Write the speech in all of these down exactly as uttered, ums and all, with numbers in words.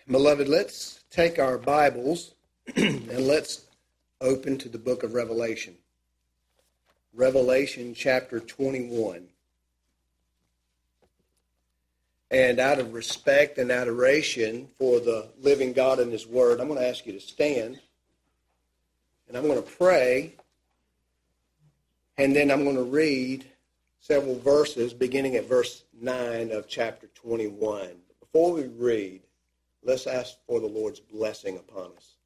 Beloved, let's take our Bibles and let's open to the book of Revelation. Revelation chapter twenty-one. And out of respect and adoration for the living God and His Word, I'm going to ask you to stand. And I'm going to pray. And then I'm going to read several verses beginning at verse nine of chapter twenty-one. Before we read, let's ask for the Lord's blessing upon us.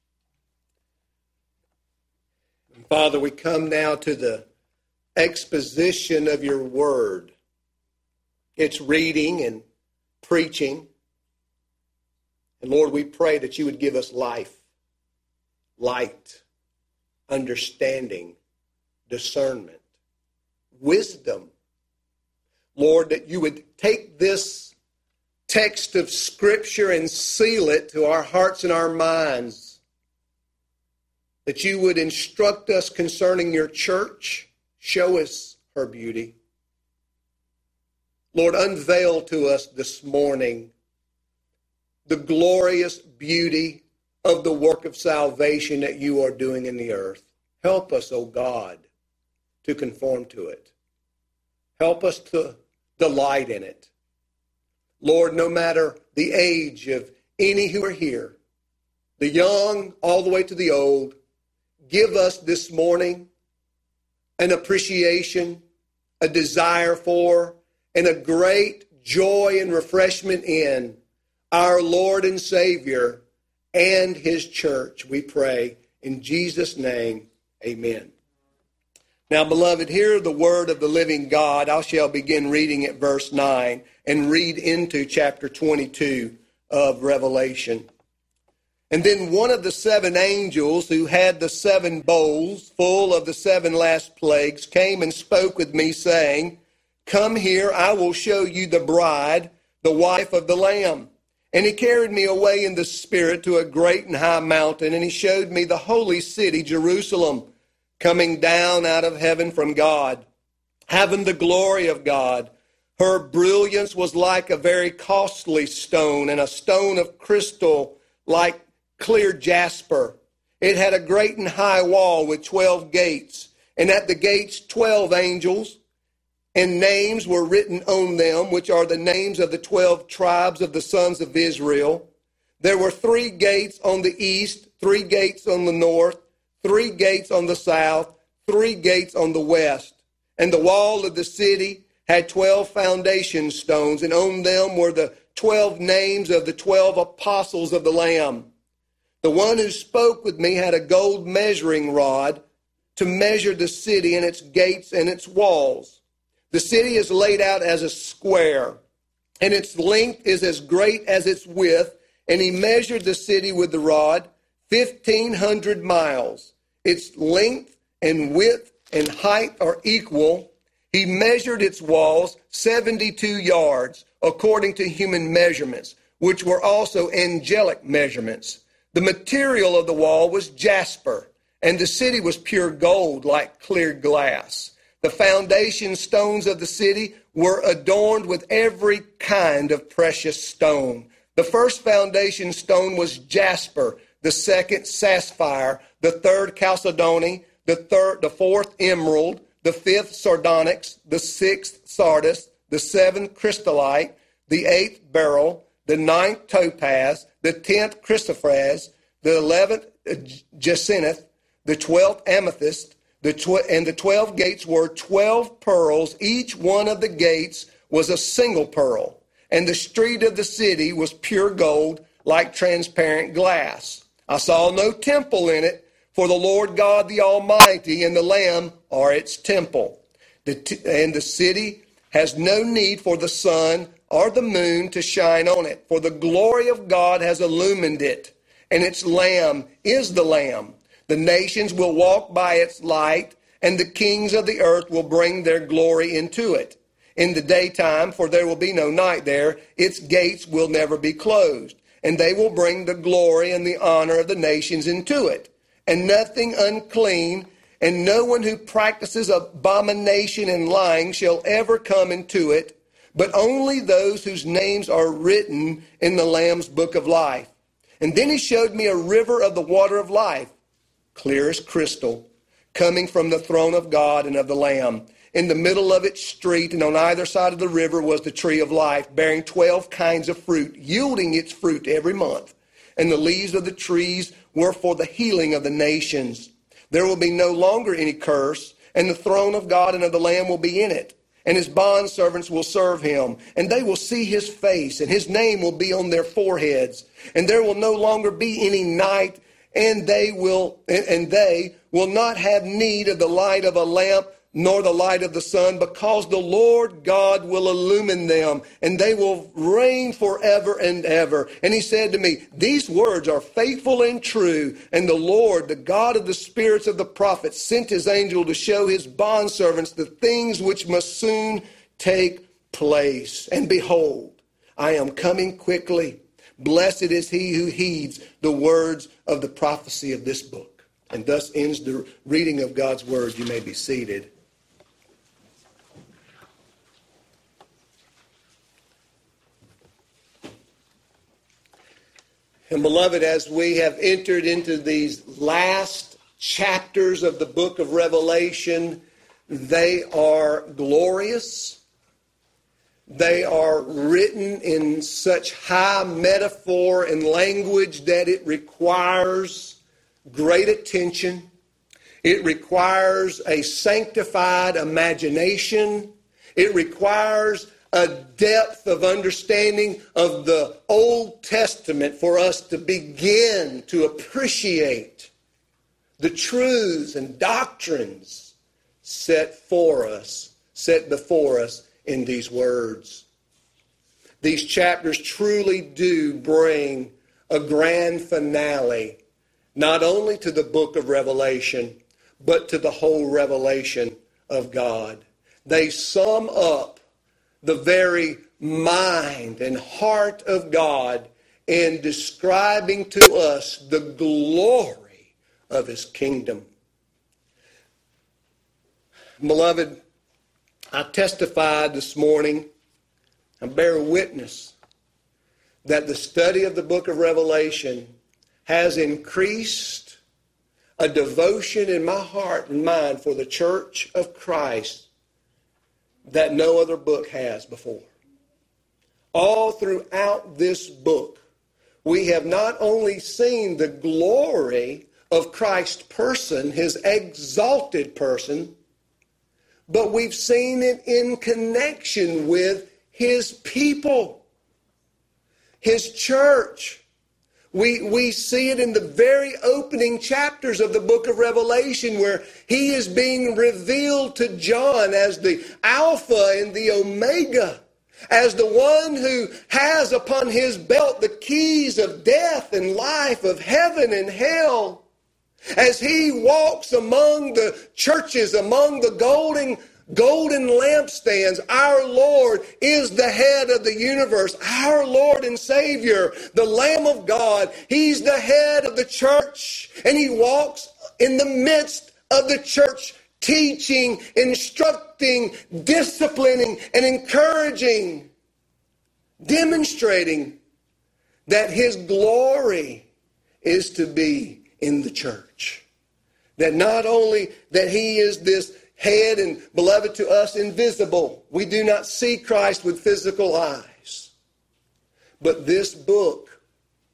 And Father, we come now to the exposition of your word. It's reading and preaching. And Lord, we pray that you would give us life, light, understanding, discernment, wisdom. Lord, that you would take this text of Scripture and seal it to our hearts and our minds. That you would instruct us concerning your church. Show us her beauty. Lord, unveil to us this morning the glorious beauty of the work of salvation that you are doing in the earth. Help us, O God, to conform to it. Help us to delight in it. Lord, no matter the age of any who are here, the young all the way to the old, give us this morning an appreciation, a desire for, and a great joy and refreshment in our Lord and Savior and His church, we pray. In Jesus' name, amen. Now, beloved, hear the word of the living God. I shall begin reading at verse nine and read into chapter twenty-two of Revelation. And then one of the seven angels who had the seven bowls full of the seven last plagues came and spoke with me, saying, "Come here, I will show you the bride, the wife of the Lamb." And he carried me away in the Spirit to a great and high mountain, and he showed me the holy city, Jerusalem, coming down out of heaven from God, having the glory of God. Her brilliance was like a very costly stone, and a stone of crystal like clear jasper. It had a great and high wall with twelve gates, and at the gates twelve angels, and names were written on them, which are the names of the twelve tribes of the sons of Israel. There were three gates on the east, three gates on the north, three gates on the south, three gates on the west. And the wall of the city had twelve foundation stones, and on them were the twelve names of the twelve apostles of the Lamb. The one who spoke with me had a gold measuring rod to measure the city and its gates and its walls. The city is laid out as a square, and its length is as great as its width. And he measured the city with the rod, fifteen hundred miles. Its length and width and height are equal. He measured its walls seventy-two yards, according to human measurements, which were also angelic measurements. The material of the wall was jasper, and the city was pure gold, like clear glass. The foundation stones of the city were adorned with every kind of precious stone. The first foundation stone was jasper, the second sapphire, the third chalcedony, the third, the fourth emerald, the fifth sardonyx, the sixth sardis, the seventh chrysolite, the eighth beryl, the ninth topaz, the tenth chrysoprase, the eleventh jacinth, the twelfth amethyst. The tw- and the twelve gates were twelve pearls. Each one of the gates was a single pearl. And the street of the city was pure gold, like transparent glass. I saw no temple in it, for the Lord God the Almighty and the Lamb are its temple. The t- and the city has no need for the sun or the moon to shine on it, for the glory of God has illumined it, and its Lamb is the Lamb. The nations will walk by its light, and the kings of the earth will bring their glory into it. In the daytime, for there will be no night there, its gates will never be closed, and they will bring the glory and the honor of the nations into it. And nothing unclean, and no one who practices abomination and lying shall ever come into it, but only those whose names are written in the Lamb's book of life. And then he showed me a river of the water of life, clear as crystal, coming from the throne of God and of the Lamb. In the middle of its street and on either side of the river was the tree of life, bearing twelve kinds of fruit, yielding its fruit every month. And the leaves of the trees were for the healing of the nations. There will be no longer any curse, and the throne of God and of the Lamb will be in it. And his bondservants will serve him, and they will see his face, and his name will be on their foreheads. And there will no longer be any night, and they will and they will not have need of the light of a lamp, nor the light of the sun, because the Lord God will illumine them, and they will reign forever and ever. And he said to me, these words are faithful and true, and the Lord, the God of the spirits of the prophets, sent his angel to show his bondservants the things which must soon take place. And behold, I am coming quickly. Blessed is he who heeds the words of the prophecy of this book. And thus ends the reading of God's word. You may be seated. And beloved, as we have entered into these last chapters of the book of Revelation, they are glorious. They are written in such high metaphor and language that it requires great attention. It requires a sanctified imagination. It requires a depth of understanding of the Old Testament for us to begin to appreciate the truths and doctrines set for us, set before us in these words. These chapters truly do bring a grand finale, not only to the book of Revelation, but to the whole revelation of God. They sum up the very mind and heart of God in describing to us the glory of his kingdom. Beloved, I testified this morning, I bear witness that the study of the book of Revelation has increased a devotion in my heart and mind for the church of Christ that no other book has before. All throughout this book, we have not only seen the glory of Christ's person, his exalted person, but we've seen it in connection with his people, his church. We, we see it in the very opening chapters of the book of Revelation, where he is being revealed to John as the Alpha and the Omega, as the one who has upon his belt the keys of death and life, of heaven and hell. As he walks among the churches, among the golden Golden lampstands, our Lord is the head of the universe, our Lord and Savior, the Lamb of God. He's the head of the church, and he walks in the midst of the church, teaching, instructing, disciplining, and encouraging, demonstrating that his glory is to be in the church. That not only that he is this head and beloved to us invisible. We do not see Christ with physical eyes. But this book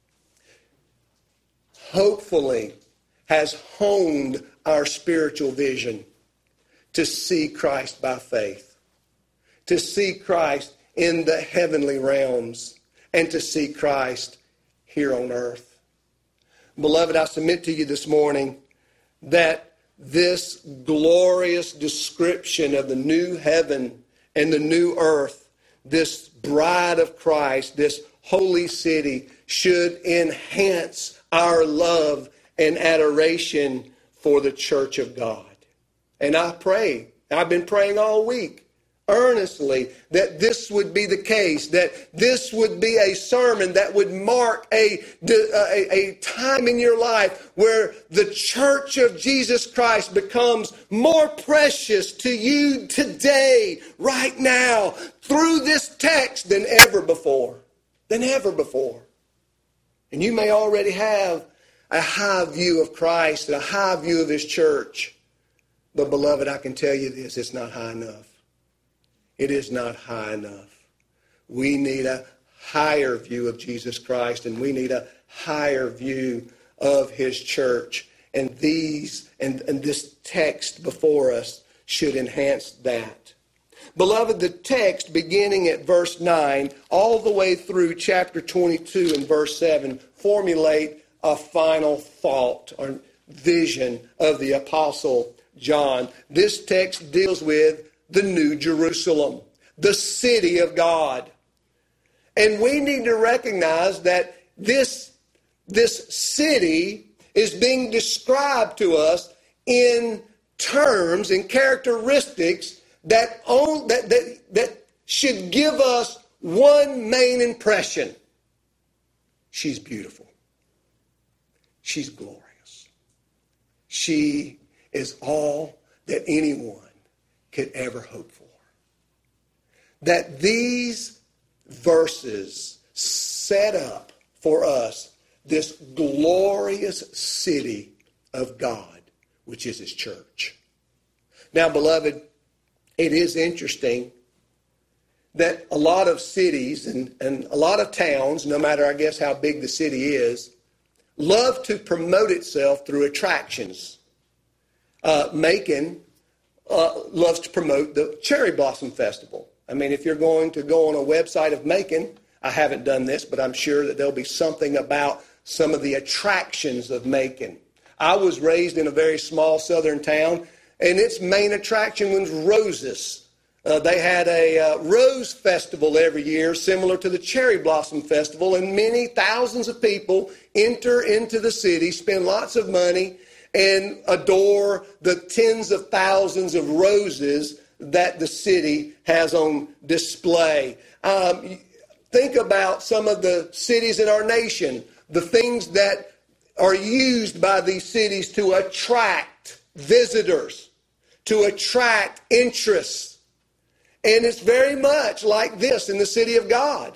hopefully has honed our spiritual vision to see Christ by faith, to see Christ in the heavenly realms, and to see Christ here on earth. Beloved, I submit to you this morning that this glorious description of the new heaven and the new earth, this bride of Christ, this holy city, should enhance our love and adoration for the church of God. And I pray, I've been praying all week, earnestly that this would be the case, that this would be a sermon that would mark a, a, a time in your life where the church of Jesus Christ becomes more precious to you today, right now, through this text than ever before, than ever before. And you may already have a high view of Christ and a high view of His church. But beloved, I can tell you this, it's not high enough. It is not high enough. We need a higher view of Jesus Christ, and we need a higher view of His church. And these and, and this text before us should enhance that. Beloved, the text beginning at verse nine all the way through chapter twenty-two and verse seven formulate a final thought or vision of the Apostle John. This text deals with the New Jerusalem, the city of God. And we need to recognize that this, this city is being described to us in terms and characteristics that, own, that, that, that should give us one main impression. She's beautiful. She's glorious. She is all that anyone could ever hope for. That these verses set up for us this glorious city of God, which is His church. Now, beloved, it is interesting that a lot of cities and, and a lot of towns, no matter, I guess, how big the city is, love to promote itself through attractions. Uh, Macon Uh, loves to promote the Cherry Blossom Festival. I mean, if you're going to go on a website of Macon, I haven't done this, but I'm sure that there'll be something about some of the attractions of Macon. I was raised in a very small southern town, and its main attraction was roses. Uh, they had a uh, rose festival every year, similar to the Cherry Blossom Festival, and many thousands of people enter into the city, spend lots of money, and adore the tens of thousands of roses that the city has on display. Um, think about some of the cities in our nation, the things that are used by these cities to attract visitors, to attract interests. And it's very much like this in the city of God.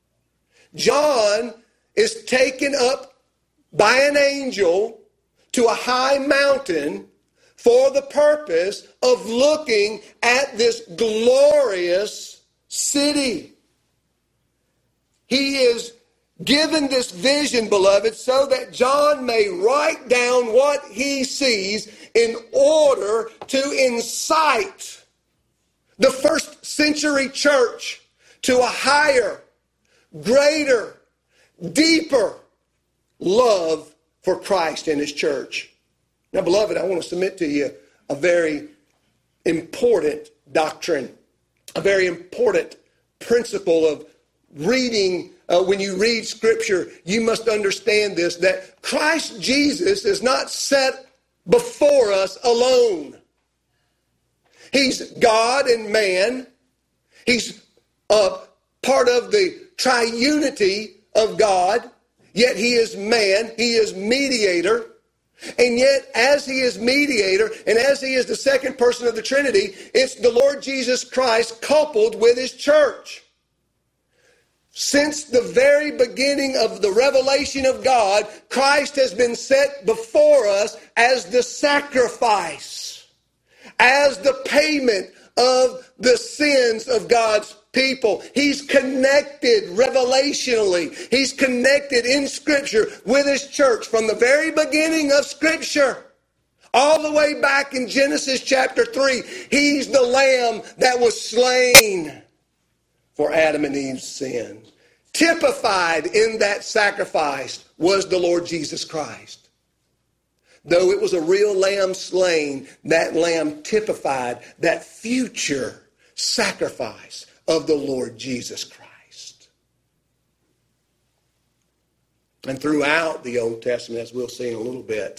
John is taken up by an angel to a high mountain for the purpose of looking at this glorious city. He is given this vision, beloved, so that John may write down what he sees in order to incite the first century church to a higher, greater, deeper love for Christ and His church. Now, beloved, I want to submit to you a very important doctrine, a very important principle of reading. Uh, when you read Scripture, you must understand this, that Christ Jesus is not set before us alone. He's God and man. He's a part of the triunity of God. Yet He is man, He is mediator, and yet as He is mediator and as He is the second person of the Trinity, it's the Lord Jesus Christ coupled with His church. Since the very beginning of the revelation of God, Christ has been set before us as the sacrifice, as the payment of the sins of God's people. He's connected revelationally. He's connected in Scripture with His church from the very beginning of Scripture. All the way back in Genesis chapter three. He's the Lamb that was slain for Adam and Eve's sin. Typified in that sacrifice was the Lord Jesus Christ. Though it was a real lamb slain, that lamb typified that future sacrifice of the Lord Jesus Christ. And throughout the Old Testament, as we'll see in a little bit,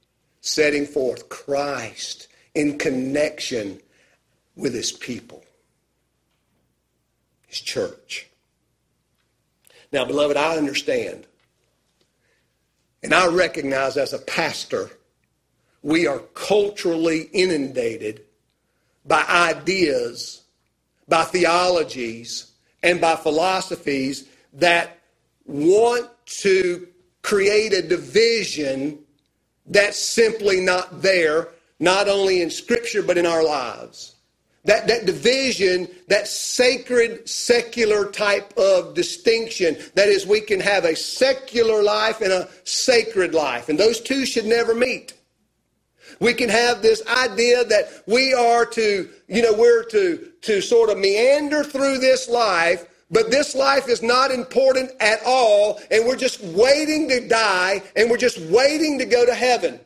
setting forth Christ in connection with His people. His church. Now, beloved, I understand. And I recognize as a pastor, we are culturally inundated by ideas, by theologies, and by philosophies that want to create a division that's simply not there, not only in Scripture, but in our lives. That, that division, that sacred, secular type of distinction. That is, we can have a secular life and a sacred life. And those two should never meet. We can have this idea that we are to, you know, we're to, to sort of meander through this life, but this life is not important at all, and we're just waiting to die, and we're just waiting to go to heaven.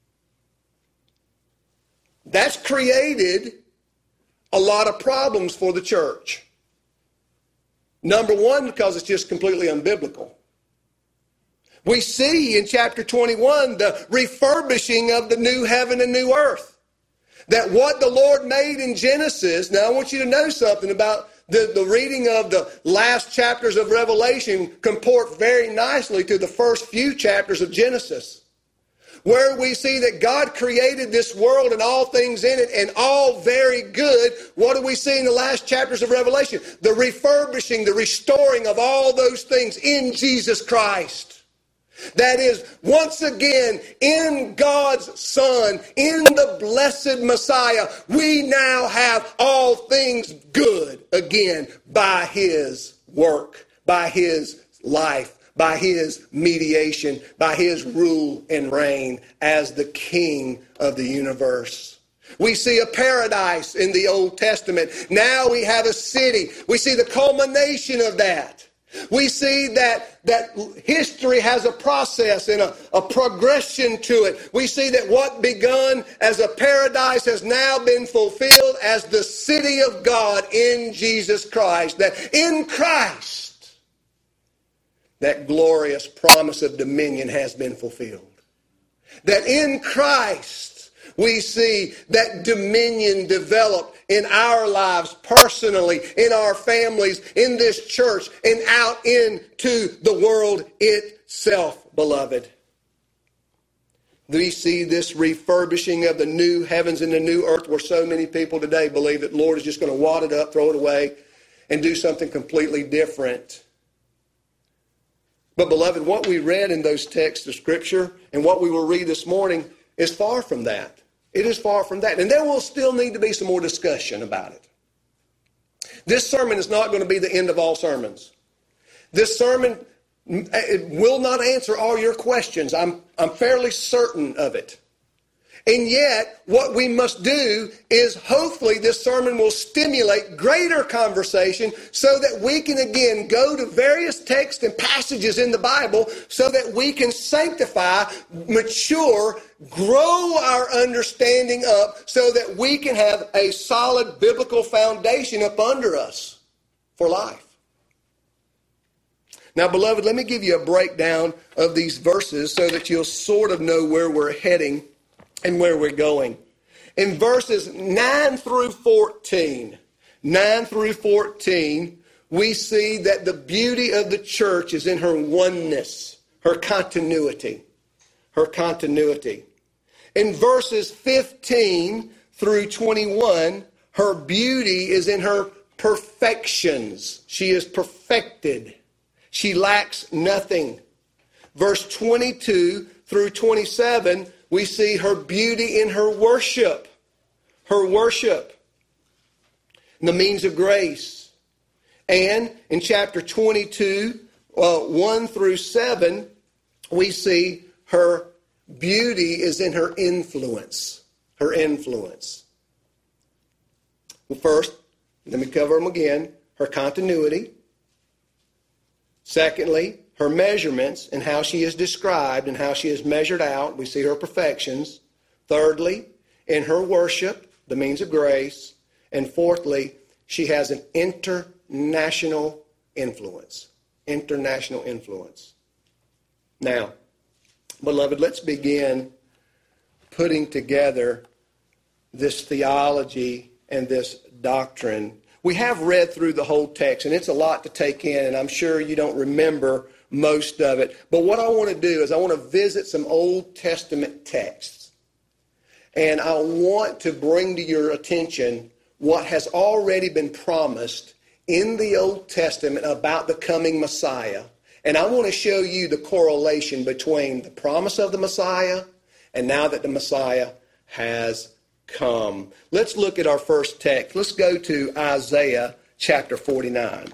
That's created a lot of problems for the church. Number one, because it's just completely unbiblical. We see in chapter twenty-one the refurbishing of the new heaven and new earth. That what the Lord made in Genesis, now I want you to know something about the, the reading of the last chapters of Revelation comport very nicely to the first few chapters of Genesis, where we see that God created this world and all things in it, and all very good. What do we see in the last chapters of Revelation? The refurbishing, the restoring of all those things in Jesus Christ. That is, once again, in God's Son, in the blessed Messiah, we now have all things good again by His work, by His life, by His mediation, by His rule and reign as the King of the universe. We see a paradise in the Old Testament. Now we have a city. We see the culmination of that. We see that, that history has a process and a, a progression to it. We see that what begun as a paradise has now been fulfilled as the city of God in Jesus Christ. That in Christ, that glorious promise of dominion has been fulfilled. That in Christ, we see that dominion developed in our lives personally, in our families, in this church, and out into the world itself, beloved. We see this refurbishing of the new heavens and the new earth, where so many people today believe that the Lord is just going to wad it up, throw it away, and do something completely different. But beloved, what we read in those texts of Scripture and what we will read this morning is far from that. It is far from that. And there will still need to be some more discussion about it. This sermon is not going to be the end of all sermons. This sermon it will not answer all your questions. I'm, I'm fairly certain of it. And yet, what we must do is hopefully this sermon will stimulate greater conversation so that we can again go to various texts and passages in the Bible so that we can sanctify, mature, grow our understanding up so that we can have a solid biblical foundation up under us for life. Now, beloved, let me give you a breakdown of these verses so that you'll sort of know where we're heading and where we're going. In verses nine through fourteen, nine through fourteen, we see that the beauty of the church is in her oneness, her continuity, her continuity. In verses fifteen through twenty-one, her beauty is in her perfections. She is perfected. She lacks nothing. Verse twenty-two through twenty-seven, we see her beauty in her worship. Her worship. The means of grace. And in chapter twenty-two, uh, one through seven, we see her beauty is in her influence. Her influence. Well, first, let me cover them again. Her continuity. Secondly, her measurements and how she is described and how she is measured out. We see her perfections. Thirdly, in her worship, the means of grace. And fourthly, she has an international influence. International influence. Now, beloved, let's begin putting together this theology and this doctrine We have read through the whole text, and it's a lot to take in, and I'm sure you don't remember most of it. But what I want to do is I want to visit some Old Testament texts. And I want to bring to your attention what has already been promised in the Old Testament about the coming Messiah. And I want to show you the correlation between the promise of the Messiah and now that the Messiah has come. Let's look at our first text. Let's go to Isaiah chapter forty-nine.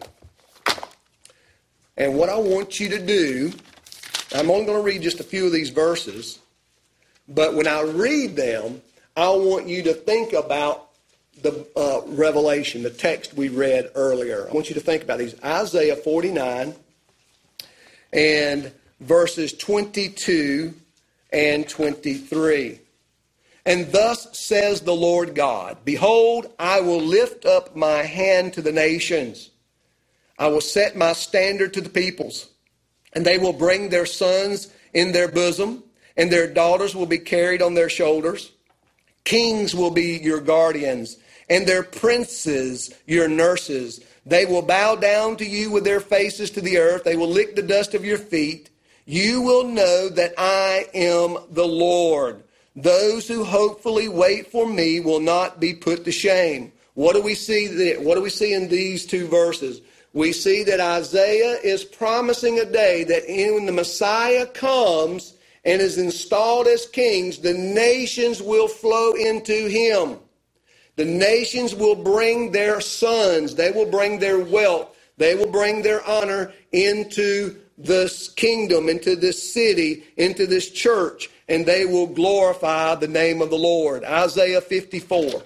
And what I want you to do, I'm only going to read just a few of these verses, but when I read them, I want you to think about the uh, revelation, the text we read earlier. I want you to think about these. Isaiah forty-nine and verses twenty-two and twenty-three. And thus says the Lord God, behold, I will lift up my hand to the nations. I will set my standard to the peoples, and they will bring their sons in their bosom, and their daughters will be carried on their shoulders. Kings will be your guardians, and their princes your nurses. They will bow down to you with their faces to the earth. They will lick the dust of your feet. You will know that I am the Lord. Those who hopefully wait for me will not be put to shame. What do we see there? What do we see in these two verses? We see that Isaiah is promising a day that when the Messiah comes and is installed as kings, the nations will flow into him. The nations will bring their sons. They will bring their wealth. They will bring their honor into this kingdom, into this city, into this church, and they will glorify the name of the Lord. Isaiah fifty-four.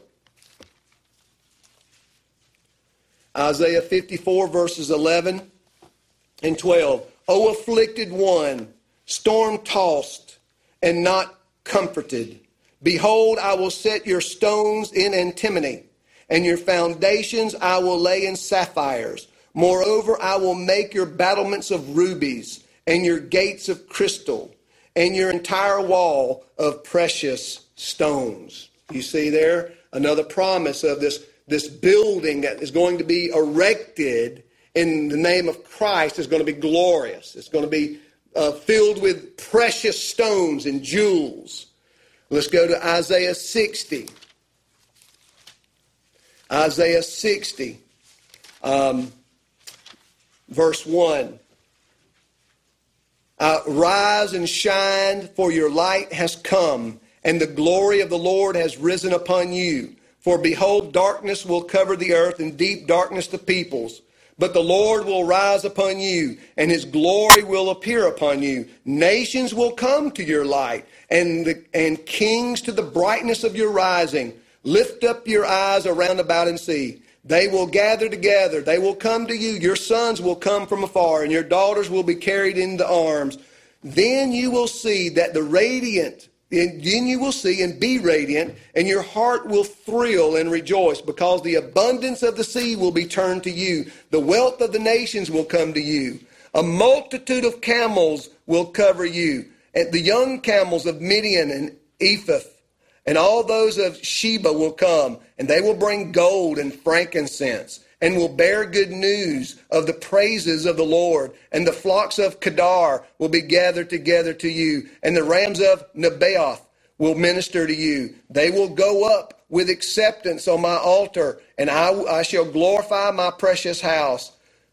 Isaiah fifty-four, verses eleven and twelve. O afflicted one, storm-tossed and not comforted, behold, I will set your stones in antimony, and your foundations I will lay in sapphires. Moreover, I will make your battlements of rubies, and your gates of crystal, and your entire wall of precious stones. You see there another promise of this, this building that is going to be erected in the name of Christ is going to be glorious. It's going to be uh, filled with precious stones and jewels. Let's go to Isaiah sixty. Isaiah sixty, um, verse one. Uh, Rise and shine, for your light has come, and the glory of the Lord has risen upon you. For behold, darkness will cover the earth, and deep darkness the peoples. But the Lord will rise upon you, and his glory will appear upon you. Nations will come to your light, and, the, and kings to the brightness of your rising. Lift up your eyes around about and see. They will gather together. They will come to you. Your sons will come from afar, and your daughters will be carried in the arms. Then you will see that the radiant, and then you will see and be radiant, and your heart will thrill and rejoice, because the abundance of the sea will be turned to you. The wealth of the nations will come to you. A multitude of camels will cover you, and the young camels of Midian and Ephah, and all those of Sheba will come, and they will bring gold and frankincense, and will bear good news of the praises of the Lord. And the flocks of Kedar will be gathered together to you, and the rams of Nebaioth will minister to you. They will go up with acceptance on my altar, and I, I shall glorify my precious house.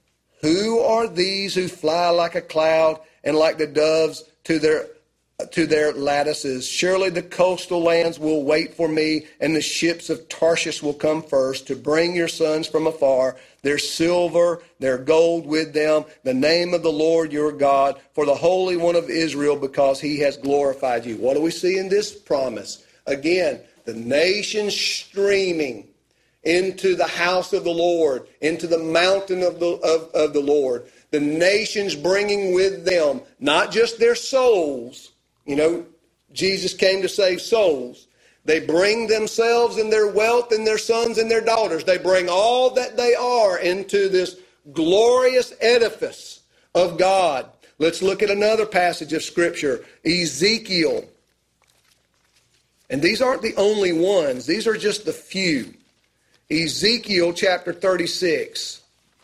Who are these who fly like a cloud and like the doves to their to their lattices? Surely the coastal lands will wait for me, and the ships of Tarshish will come first to bring your sons from afar, their silver, their gold with them, the name of the Lord your God, for the Holy One of Israel, because he has glorified you. What do we see in this promise? Again, the nations streaming into the house of the Lord, into the mountain of the, of, of the Lord. The nations bringing with them not just their souls. You know, Jesus came to save souls. They bring themselves and their wealth and their sons and their daughters. They bring all that they are into this glorious edifice of God. Let's look at another passage of Scripture, Ezekiel. And these aren't the only ones. These are just the few. Ezekiel chapter thirty-six,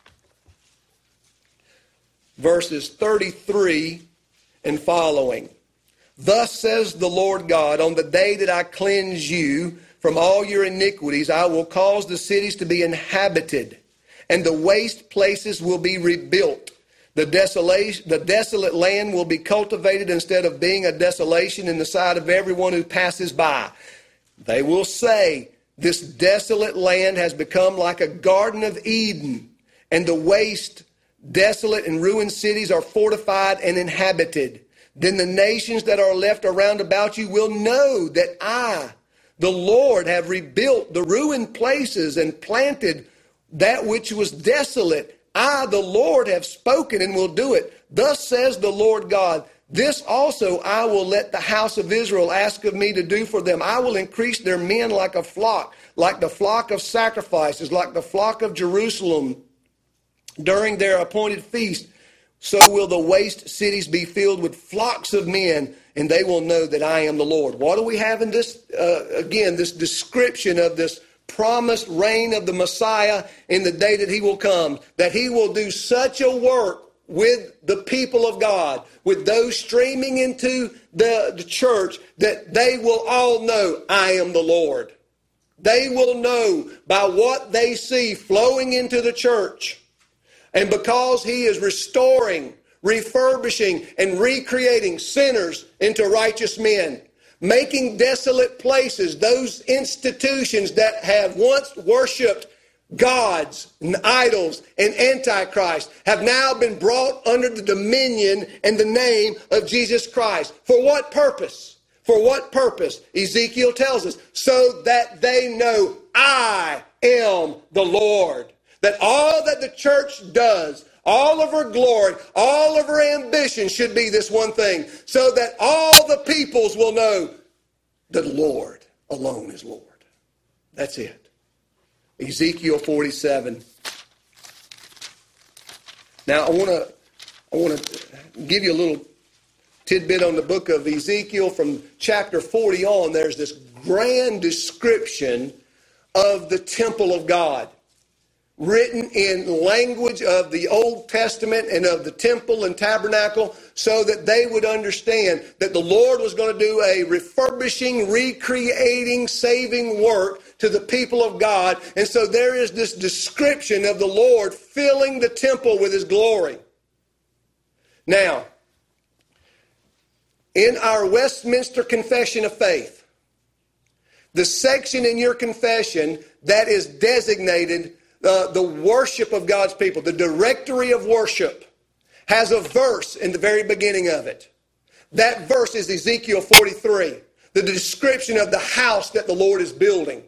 verses thirty-three and following. Thus says the Lord God, on the day that I cleanse you from all your iniquities, I will cause the cities to be inhabited, and the waste places will be rebuilt. The desolation, the desolate land will be cultivated instead of being a desolation in the sight of everyone who passes by. They will say, this desolate land has become like a garden of Eden, and the waste, desolate and ruined cities are fortified and inhabited. Then the nations that are left around about you will know that I, the Lord, have rebuilt the ruined places and planted that which was desolate. I, the Lord, have spoken and will do it. Thus says the Lord God, this also I will let the house of Israel ask of me to do for them. I will increase their men like a flock, like the flock of sacrifices, like the flock of Jerusalem during their appointed feast. So will the waste cities be filled with flocks of men, and they will know that I am the Lord. What do we have in this, uh, again, this description of this promised reign of the Messiah in the day that he will come, that he will do such a work with the people of God, with those streaming into the, the church, that they will all know I am the Lord. They will know by what they see flowing into the church. And because he is restoring, refurbishing, and recreating sinners into righteous men, making desolate places, those institutions that have once worshipped gods and idols and antichrist, have now been brought under the dominion and the name of Jesus Christ. For what purpose? For what purpose? Ezekiel tells us, so that they know I am the Lord. That all that the church does, all of her glory, all of her ambition should be this one thing, so that all the peoples will know that the Lord alone is Lord. That's it. Ezekiel forty-seven. Now I want to I want to give you a little tidbit on the book of Ezekiel. From chapter forty on, there's this grand description of the temple of God, written in language of the Old Testament and of the temple and tabernacle, so that they would understand that the Lord was going to do a refurbishing, recreating, saving work to the people of God. And so there is this description of the Lord filling the temple with his glory. Now, in our Westminster Confession of Faith, the section in your confession that is designated Uh, the worship of God's people, the directory of worship, has a verse in the very beginning of it. That verse is Ezekiel forty-three, the description of the house that the Lord is building.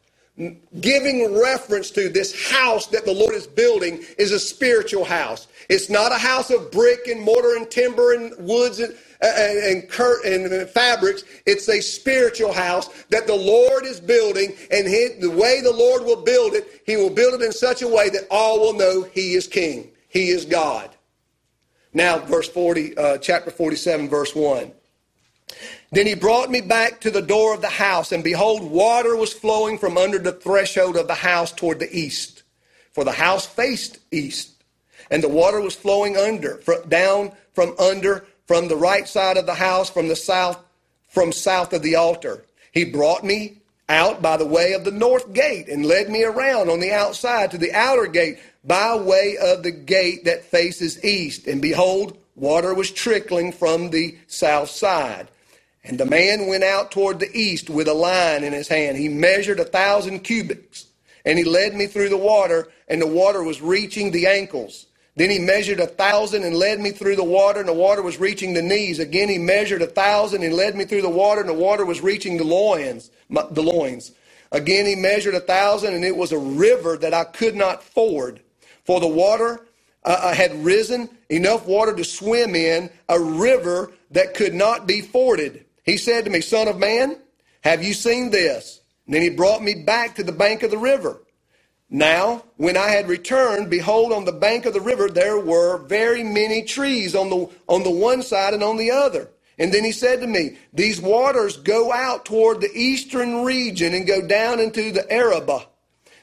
Giving reference to this house that the Lord is building is a spiritual house. It's not a house of brick and mortar and timber and woods and And, and, cur- and fabrics. It's a spiritual house that the Lord is building, and he, the way the Lord will build it, he will build it in such a way that all will know he is king. He is God. Now, verse forty, uh, chapter forty-seven, verse one. Then he brought me back to the door of the house, and behold, water was flowing from under the threshold of the house toward the east. For the house faced east, and the water was flowing under, down from under, from the right side of the house, from the south, from south of the altar. He brought me out by the way of the north gate and led me around on the outside to the outer gate by way of the gate that faces east. And behold, water was trickling from the south side. And the man went out toward the east with a line in his hand. He measured a thousand cubits, and he led me through the water, and the water was reaching the ankles. Then he measured a thousand and led me through the water, and the water was reaching the knees. Again he measured a thousand and led me through the water, and the water was reaching the loins. The loins. Again he measured a thousand, and it was a river that I could not ford. For the water uh, had risen, enough water to swim in, a river that could not be forded. He said to me, Son of man, have you seen this? And then he brought me back to the bank of the river. Now, when I had returned, behold, on the bank of the river there were very many trees on the on the one side and on the other. And then he said to me, these waters go out toward the eastern region and go down into the Arabah.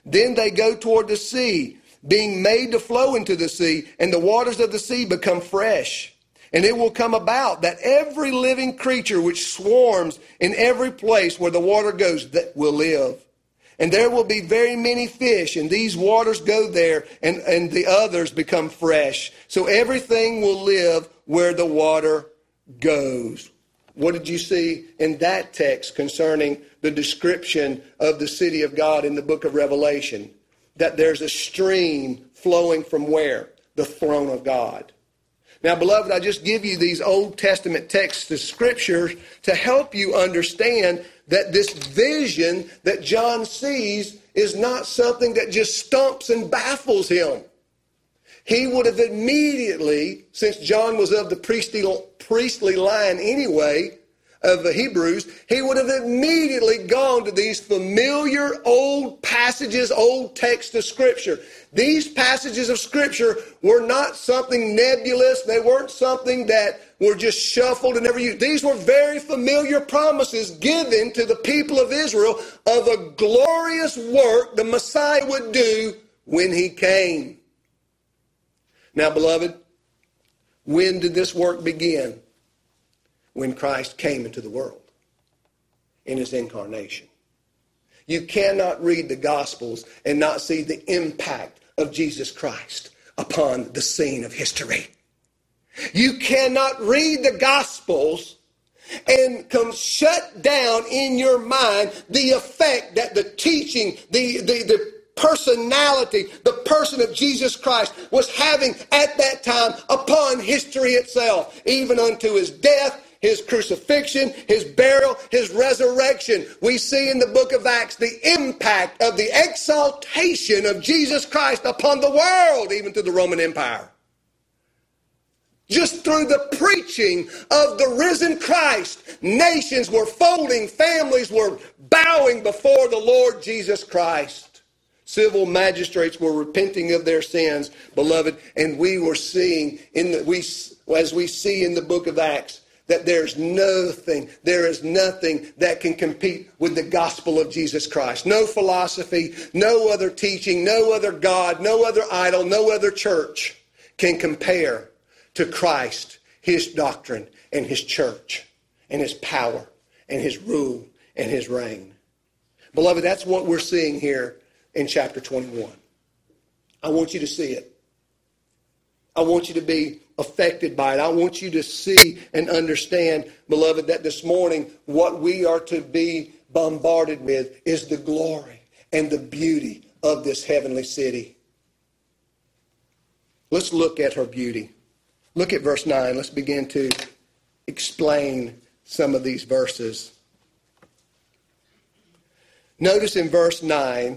Then they go toward the sea, being made to flow into the sea, and the waters of the sea become fresh. And it will come about that every living creature which swarms in every place where the water goes that will live. And there will be very many fish, and these waters go there, and, and the others become fresh. So everything will live where the water goes. What did you see in that text concerning the description of the city of God in the book of Revelation? That there's a stream flowing from where? The throne of God. Now, beloved, I just give you these Old Testament texts of Scriptures to help you understand that this vision that John sees is not something that just stumps and baffles him. He would have immediately, since John was of the priestly, priestly line anyway, of the Hebrews, he would have immediately gone to these familiar old passages, old texts of Scripture. These passages of Scripture were not something nebulous. They weren't something that were just shuffled and never used. These were very familiar promises given to the people of Israel of a glorious work the Messiah would do when he came. Now, beloved, when did this work begin? When Christ came into the world in his incarnation. You cannot read the Gospels and not see the impact of Jesus Christ upon the scene of history. You cannot read the Gospels and come shut down in your mind the effect that the teaching, the, the, the personality, the person of Jesus Christ was having at that time upon history itself, even unto his death, his crucifixion, his burial, his resurrection. We see in the book of Acts the impact of the exaltation of Jesus Christ upon the world, even to the Roman Empire. Just through the preaching of the risen Christ, nations were folding, families were bowing before the Lord Jesus Christ. Civil magistrates were repenting of their sins, beloved, and we were seeing, in the, we, as we see in the book of Acts, that there's nothing, there is nothing that can compete with the gospel of Jesus Christ. No philosophy, no other teaching, no other God, no other idol, no other church can compare to Christ, his doctrine, and his church, and his power, and his rule, and his reign. Beloved, that's what we're seeing here in chapter twenty-one. I want you to see it. I want you to be affected by it. I want you to see and understand, beloved, that this morning what we are to be bombarded with is the glory and the beauty of this heavenly city. Let's look at her beauty. Look at verse nine. Let's begin to explain some of these verses. Notice in verse nine,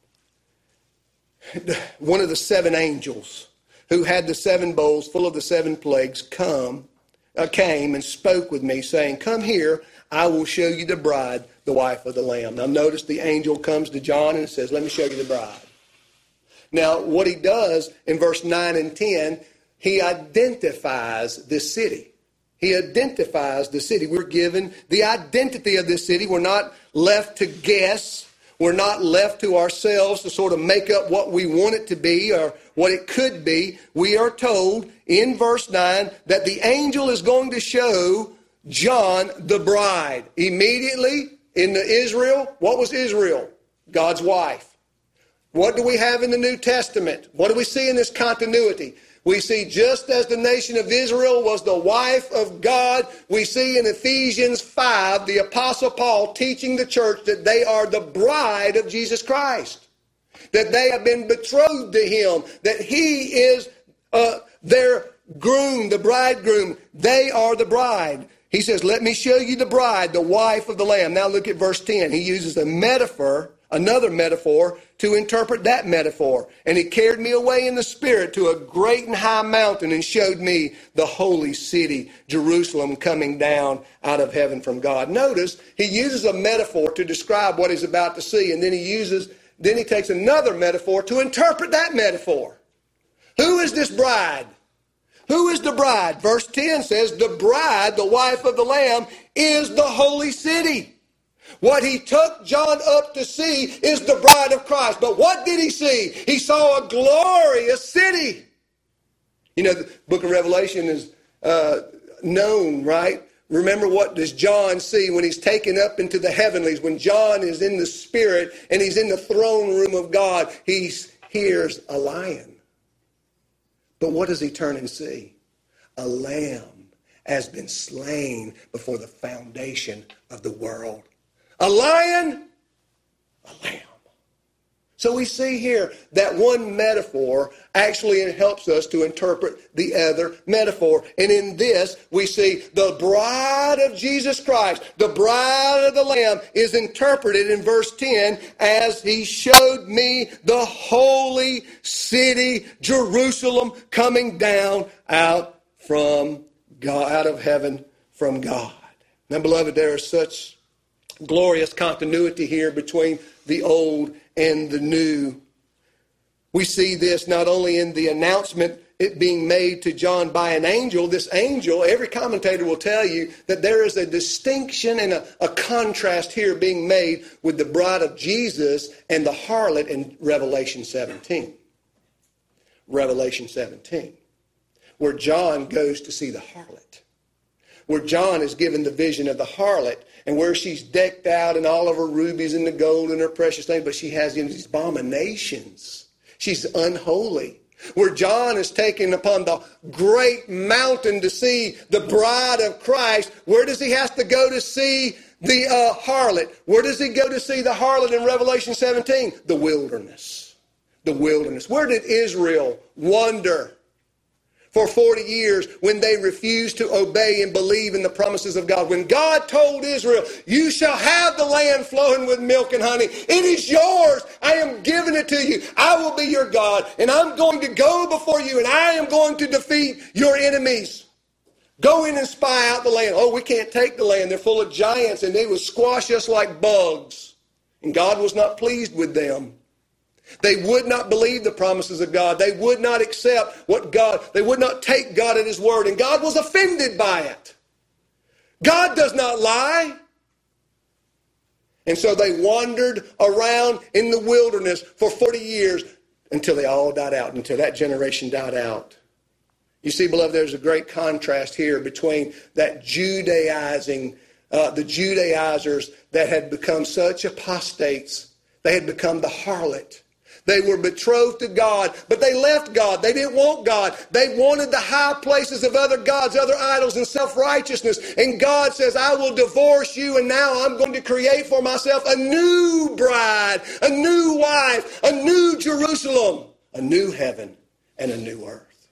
one of the seven angels who had the seven bowls full of the seven plagues come, uh, came and spoke with me, saying, "Come here, I will show you the bride, the wife of the Lamb." Now notice the angel comes to John and says, "Let me show you the bride." Now what he does in verse nine and ten, he identifies this city. He identifies the city. We're given the identity of this city. We're not left to guess. We're not left to ourselves to sort of make up what we want it to be or what it could be. We are told in verse nine that the angel is going to show John the bride. Immediately in the Israel, what was Israel? God's wife. What do we have in the New Testament? What do we see in this continuity? We see just as the nation of Israel was the wife of God, we see in Ephesians five, the Apostle Paul teaching the church that they are the bride of Jesus Christ. That they have been betrothed to him, that he is uh, their groom, the bridegroom. They are the bride. He says, "Let me show you the bride, the wife of the Lamb." Now look at verse ten. He uses a metaphor, another metaphor, to interpret that metaphor. "And he carried me away in the Spirit to a great and high mountain and showed me the holy city, Jerusalem, coming down out of heaven from God." Notice he uses a metaphor to describe what he's about to see, and then he uses, then he takes another metaphor to interpret that metaphor. Who is this bride? Who is the bride? Verse ten says, the bride, the wife of the Lamb, is the holy city. What he took John up to see is the bride of Christ. But what did he see? He saw a glorious city. You know, the book of Revelation is uh, known, right? Remember, what does John see when he's taken up into the heavenlies? When John is in the Spirit and he's in the throne room of God, he hears a lion. But what does he turn and see? A lamb has been slain before the foundation of the world. A lion, a lamb. So we see here that one metaphor actually helps us to interpret the other metaphor. And in this, we see the bride of Jesus Christ, the bride of the Lamb, is interpreted in verse ten as he showed me the holy city, Jerusalem, coming down out from God, out of heaven from God. Now, beloved, there is such glorious continuity here between the old and the new. We see this not only in the announcement, it being made to John by an angel. This angel, every commentator will tell you that there is a distinction and a, a contrast here being made with the bride of Jesus and the harlot in Revelation seventeen. Revelation seventeen, where John goes to see the harlot, where John is given the vision of the harlot, and where she's decked out in all of her rubies and the gold and her precious things, but she has these abominations. She's unholy. Where John is taken upon the great mountain to see the bride of Christ, where does he have to go to see the uh, harlot? Where does he go to see the harlot in Revelation seventeen? The wilderness. The wilderness. Where did Israel wander for forty years when they refused to obey and believe in the promises of God? When God told Israel, you shall have the land flowing with milk and honey. It is yours. I am giving it to you. I will be your God, and I'm going to go before you, and I am going to defeat your enemies. Go in and spy out the land. Oh, we can't take the land. They're full of giants, and they will squash us like bugs. And God was not pleased with them. They would not believe the promises of God. They would not accept what God, they would not take God at his word. And God was offended by it. God does not lie. And so they wandered around in the wilderness for forty years until they all died out, until that generation died out. You see, beloved, there's a great contrast here between that Judaizing, uh, the Judaizers that had become such apostates. They had become the harlot. They were betrothed to God, but they left God. They didn't want God. They wanted the high places of other gods, other idols, and self-righteousness. And God says, I will divorce you, and now I'm going to create for myself a new bride, a new wife, a new Jerusalem, a new heaven, and a new earth.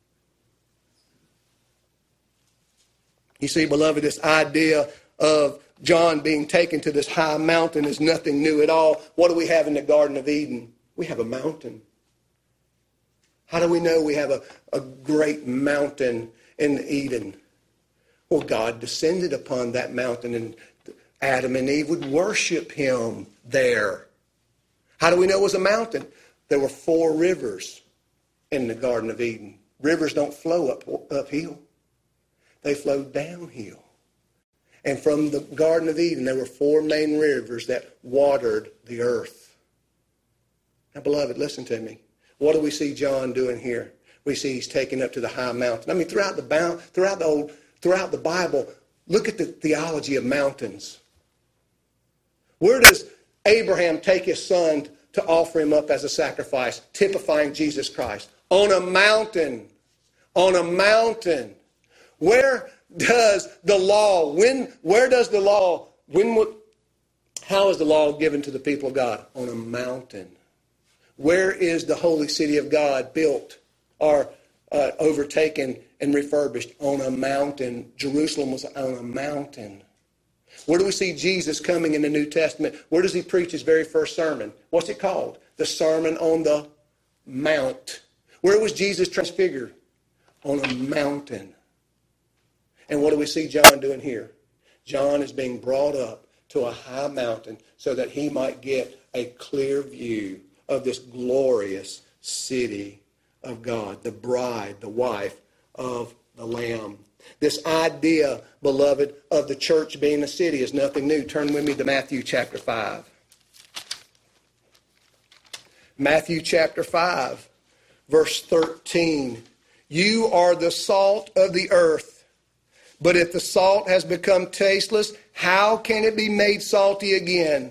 You see, beloved, this idea of John being taken to this high mountain is nothing new at all. What do we have in the Garden of Eden? We have a mountain. How do we know we have a, a great mountain in Eden? Well, God descended upon that mountain, and Adam and Eve would worship him there. How do we know it was a mountain? There were four rivers in the Garden of Eden. Rivers don't flow up uphill. They flow downhill. And from the Garden of Eden, there were four main rivers that watered the earth. Now, beloved, listen to me. What do we see John doing here? We see he's taken up to the high mountain. I mean, throughout the throughout the old, throughout the Bible, look at the theology of mountains. Where does Abraham take his son to offer him up as a sacrifice, typifying Jesus Christ? On a mountain. On a mountain. Where does the law? When? Where does the law? When? How is the law given to the people of God? On a mountain. Where is the holy city of God built or uh, overtaken and refurbished? On a mountain. Jerusalem was on a mountain. Where do we see Jesus coming in the New Testament? Where does he preach his very first sermon? What's it called? The Sermon on the Mount. Where was Jesus transfigured? On a mountain. And what do we see John doing here? John is being brought up to a high mountain so that he might get a clear view of this glorious city of God, the bride, the wife of the Lamb. This idea, beloved, of the church being a city is nothing new. Turn with me to Matthew chapter five. Matthew chapter five, verse thirteen. You are the salt of the earth. But if the salt has become tasteless, how can it be made salty again?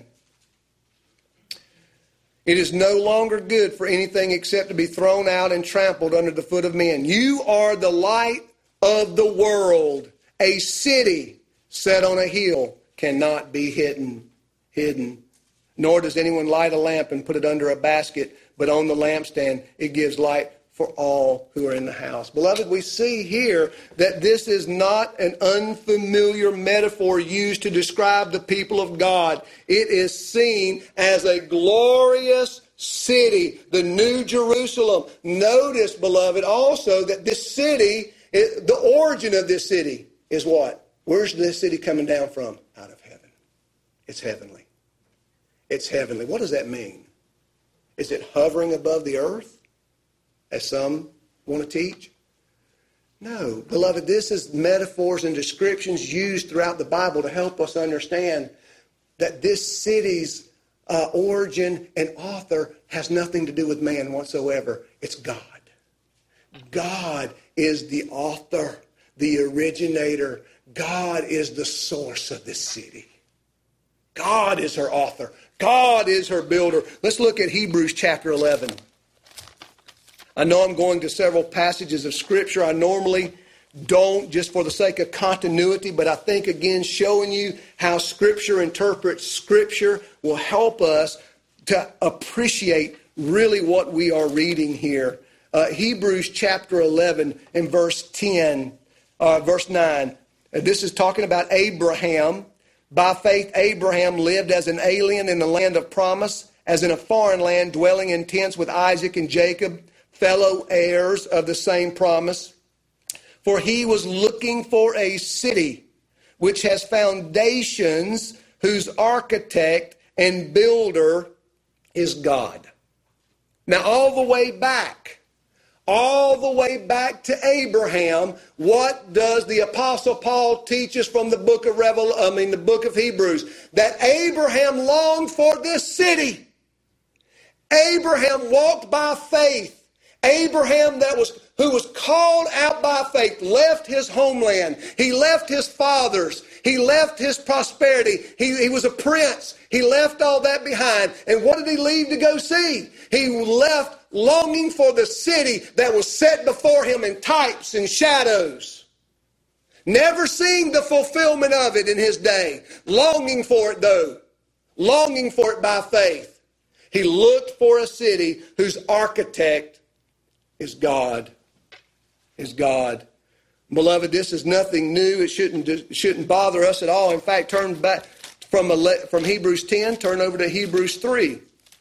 It is no longer good for anything except to be thrown out and trampled under the foot of men. You are the light of the world. A city set on a hill cannot be hidden. Hidden. Nor does anyone light a lamp and put it under a basket, but on the lampstand it gives light for all who are in the house. Beloved, we see here that this is not an unfamiliar metaphor used to describe the people of God. It is seen as a glorious city, the New Jerusalem. Notice, beloved, also that this city, the origin of this city is what? Where's this city coming down from? Out of heaven. It's heavenly. It's heavenly. What does that mean? Is it hovering above the earth, as some want to teach? No. Beloved, this is metaphors and descriptions used throughout the Bible to help us understand that this city's uh, origin and author has nothing to do with man whatsoever. It's God. God is the author, the originator. God is the source of this city. God is her author. God is her builder. Let's look at Hebrews chapter eleven. I know I'm going to several passages of Scripture. I normally don't, just for the sake of continuity, but I think, again, showing you how Scripture interprets Scripture will help us to appreciate really what we are reading here. Uh, Hebrews chapter eleven and verse ten, uh, verse nine. Uh, this is talking about Abraham. By faith, Abraham lived as an alien in the land of promise, as in a foreign land, dwelling in tents with Isaac and Jacob, fellow heirs of the same promise. For he was looking for a city which has foundations, whose architect and builder is God. Now, all the way back, all the way back to Abraham, what does the Apostle Paul teach us from the book of Revel, I mean the book of Hebrews? That Abraham longed for this city. Abraham walked by faith. Abraham, that was who was called out by faith, left his homeland. He left his fathers. He left his prosperity. He, he was a prince. He left all that behind. And what did he leave to go see? He left longing for the city that was set before him in types and shadows. Never seeing the fulfillment of it in his day. Longing for it though. Longing for it by faith. He looked for a city whose architect is God. Is God. Beloved, this is nothing new. It shouldn't, it shouldn't bother us at all. In fact, turn back from, a, from Hebrews ten, turn over to Hebrews three.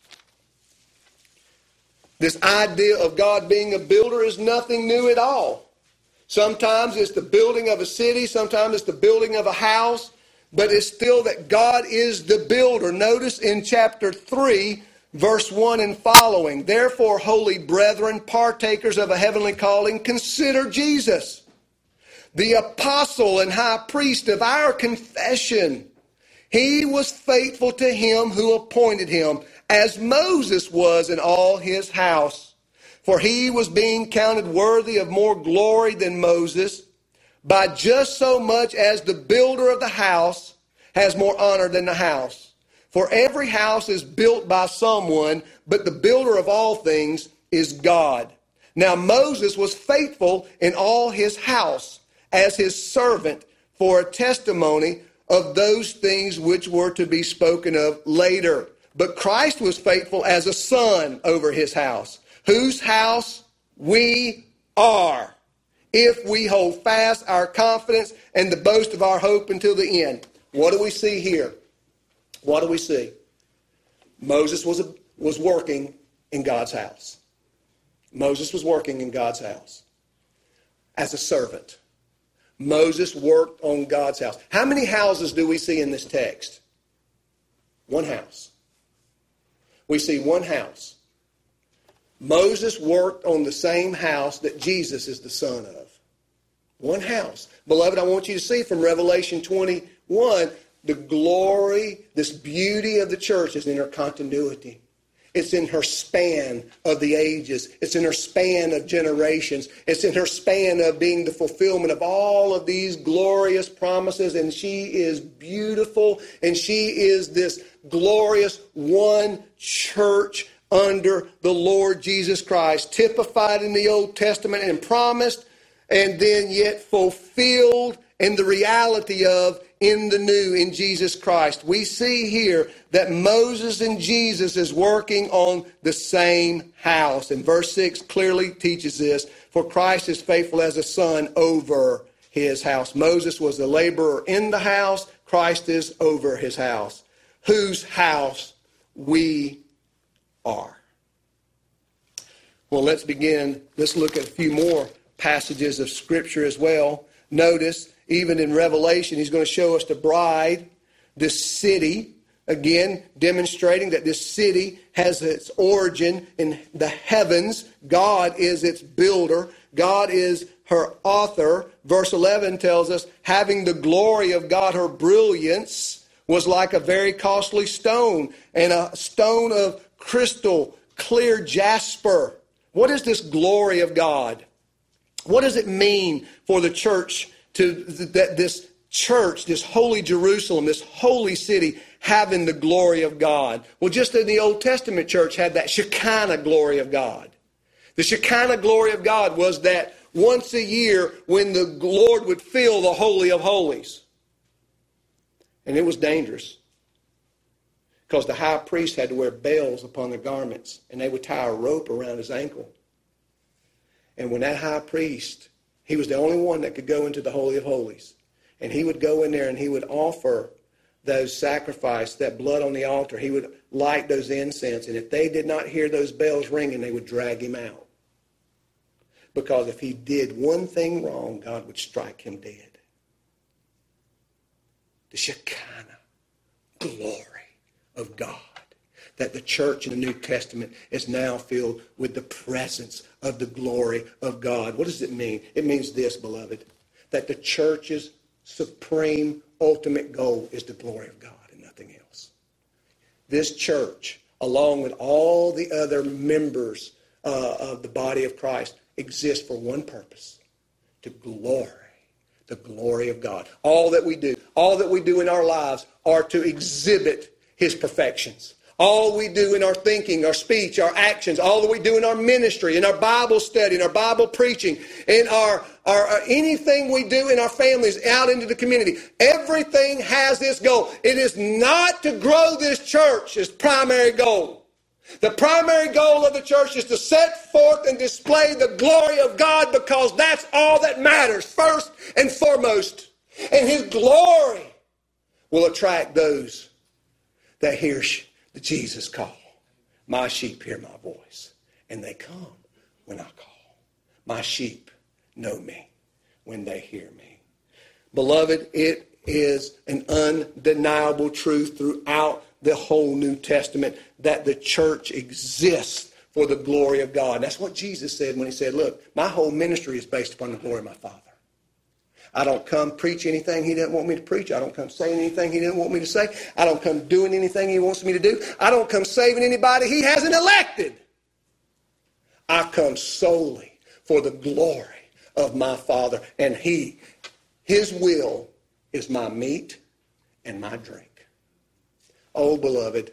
This idea of God being a builder is nothing new at all. Sometimes it's the building of a city. Sometimes it's the building of a house. But it's still that God is the builder. Notice in chapter three, verse one and following. Therefore, holy brethren, partakers of a heavenly calling, consider Jesus, the apostle and high priest of our confession. He was faithful to him who appointed him, as Moses was in all his house. For he was being counted worthy of more glory than Moses, by just so much as the builder of the house has more honor than the house. For every house is built by someone, but the builder of all things is God. Now Moses was faithful in all his house as his servant for a testimony of those things which were to be spoken of later. But Christ was faithful as a son over his house, whose house we are, if we hold fast our confidence and the boast of our hope until the end. What do we see here? What do we see? Moses was, a, was working in God's house. Moses was working in God's house as a servant. Moses worked on God's house. How many houses do we see in this text? One house. We see one house. Moses worked on the same house that Jesus is the son of. One house. Beloved, I want you to see from Revelation twenty-one, the glory, this beauty of the church is in her continuity. It's in her span of the ages. It's in her span of generations. It's in her span of being the fulfillment of all of these glorious promises. And she is beautiful. And she is this glorious one church under the Lord Jesus Christ, typified in the Old Testament and promised, and then yet fulfilled in the reality of in the new, in Jesus Christ. We see here that Moses and Jesus is working on the same house. And verse six clearly teaches this. For Christ is faithful as a son over his house. Moses was the laborer in the house. Christ is over his house. Whose house we are. Well, let's begin. Let's look at a few more passages of Scripture as well. Notice, even in Revelation, he's going to show us the bride, this city, again, demonstrating that this city has its origin in the heavens. God is its builder. God is her author. Verse eleven tells us, having the glory of God, her brilliance was like a very costly stone, and a stone of crystal, clear jasper. What is this glory of God? What does it mean for the church to that this church, this holy Jerusalem, this holy city, having the glory of God? Well, just as the Old Testament church had that Shekinah glory of God. The Shekinah glory of God was that once a year when the Lord would fill the Holy of Holies. And it was dangerous, because the high priest had to wear bells upon their garments, and they would tie a rope around his ankle. And when that high priest, he was the only one that could go into the Holy of Holies. And he would go in there and he would offer those sacrifices, that blood on the altar. He would light those incense. And if they did not hear those bells ringing, they would drag him out. Because if he did one thing wrong, God would strike him dead. The Shekinah glory of God. That the church in the New Testament is now filled with the presence of the glory of God. What does it mean? It means this, beloved, that the church's supreme, ultimate goal is the glory of God and nothing else. This church, along with all the other members uh, of the body of Christ, exists for one purpose: to glory, the glory of God. All that we do, all that we do in our lives are to exhibit his perfections. All we do in our thinking, our speech, our actions, all that we do in our ministry, in our Bible study, in our Bible preaching, in our, our, our anything we do in our families, out into the community, everything has this goal. It is not to grow this church, its primary goal. The primary goal of the church is to set forth and display the glory of God, because that's all that matters, first and foremost. And his glory will attract those that hear the Jesus call. My sheep hear my voice, and they come when I call. My sheep know me when they hear me. Beloved, it is an undeniable truth throughout the whole New Testament that the church exists for the glory of God. That's what Jesus said when he said, look, my whole ministry is based upon the glory of my Father. I don't come preach anything he didn't want me to preach. I don't come saying anything he didn't want me to say. I don't come doing anything he wants me to do. I don't come saving anybody he hasn't elected. I come solely for the glory of my Father. And he, his will is my meat and my drink. Oh, beloved,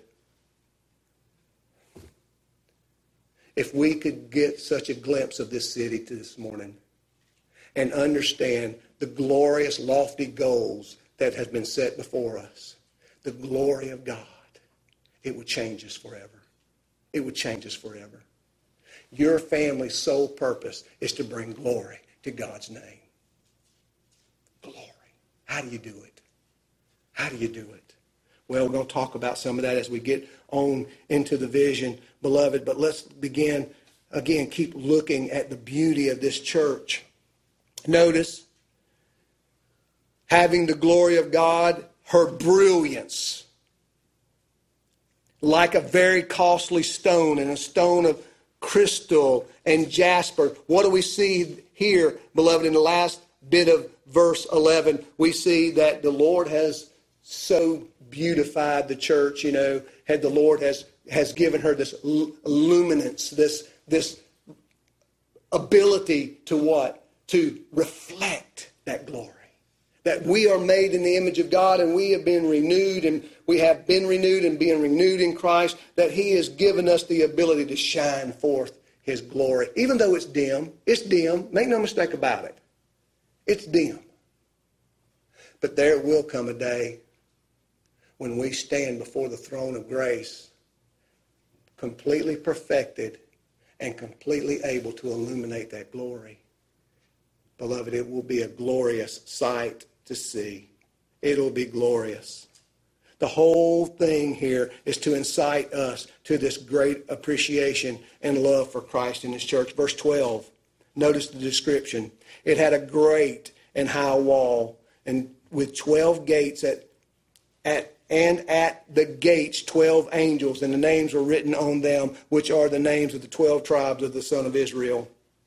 if we could get such a glimpse of this city this morning and understand the glorious, lofty goals that has been set before us, the glory of God, it would change us forever. It would change us forever. Your family's sole purpose is to bring glory to God's name. Glory. How do you do it? How do you do it? Well, we're going to talk about some of that as we get on into the vision, beloved. But let's begin, again, keep looking at the beauty of this church. Notice, having the glory of God, her brilliance, like a very costly stone, and a stone of crystal and jasper. What do we see here, beloved, in the last bit of verse eleven, we see that the Lord has so beautified the church, you know, had the Lord has, has given her this luminance, this, this ability to what? To reflect that glory. That we are made in the image of God and we have been renewed and we have been renewed and being renewed in Christ, that he has given us the ability to shine forth his glory. Even though it's dim, it's dim. Make no mistake about it. It's dim. But there will come a day when we stand before the throne of grace, completely perfected and completely able to illuminate that glory. Beloved, it will be a glorious sight to see. It'll be glorious. The whole thing here is to incite us to this great appreciation and love for Christ and his church. Verse twelve, notice the description. It had a great and high wall, and with twelve gates at, at and at the gates twelve angels, and the names were written on them, which are the names of the twelve tribes of the son of Israel.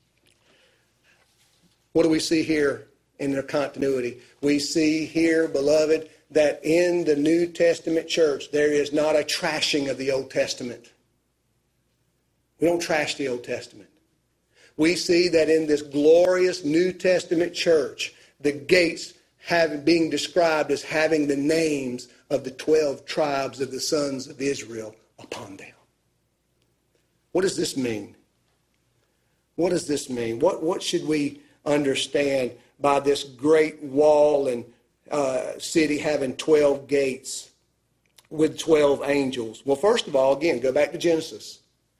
What do we see here in their continuity? We see here, beloved, that in the New Testament church, there is not a trashing of the Old Testament. We don't trash the Old Testament. We see that in this glorious New Testament church, the gates have, being described as having the names of the twelve tribes of the sons of Israel upon them. What does this mean? What does this mean? What, what should we understand by this great wall and uh, city having twelve gates with twelve angels? Well, first of all, again, go back to Genesis.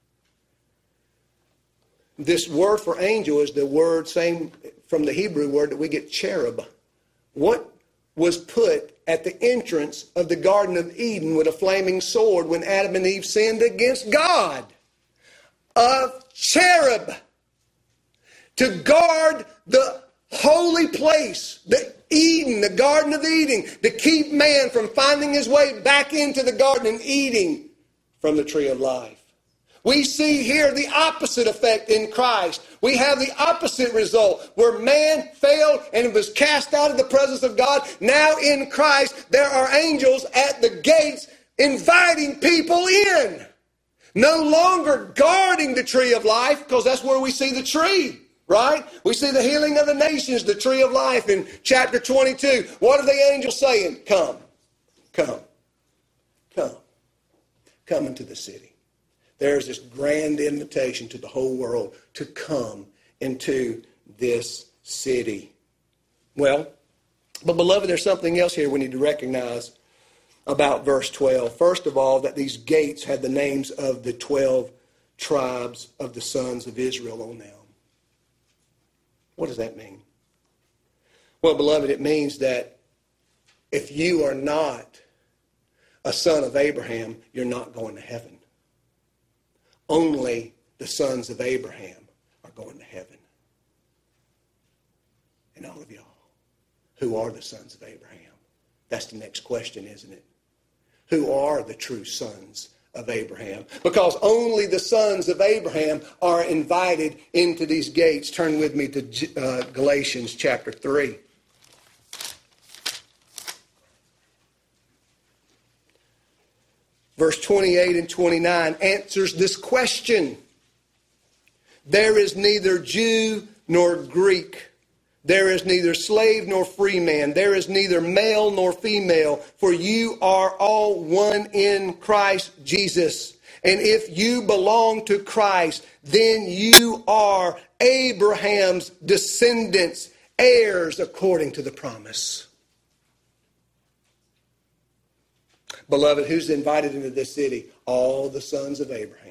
This word for angel is the word same from the Hebrew word that we get cherub. What was put at the entrance of the Garden of Eden with a flaming sword when Adam and Eve sinned against God? A cherub. To guard the holy place, the Eden, the Garden of Eden, to keep man from finding his way back into the garden and eating from the tree of life. We see here the opposite effect in Christ. We have the opposite result where man failed and was cast out of the presence of God. Now in Christ, there are angels at the gates inviting people in. No longer guarding the tree of life, because that's where we see the tree. Right? We see the healing of the nations, the tree of life in chapter twenty-two. What are the angels saying? Come, come, come, come into the city. There's this grand invitation to the whole world to come into this city. Well, but beloved, there's something else here we need to recognize about verse twelve. First of all, that these gates had the names of the twelve tribes of the sons of Israel on them. What does that mean? Well, beloved, it means that if you are not a son of Abraham, you're not going to heaven. Only the sons of Abraham are going to heaven. And all of y'all, who are the sons of Abraham? That's the next question, isn't it? Who are the true sons of Abraham? Because only the sons of Abraham are invited into these gates. Turn with me to uh, Galatians chapter three. Verse twenty-eight and twenty-nine answers this question. There is neither Jew nor Greek. There is neither slave nor free man. There is neither male nor female. For you are all one in Christ Jesus. And if you belong to Christ, then you are Abraham's descendants, heirs according to the promise. Beloved, who's invited into this city? All the sons of Abraham.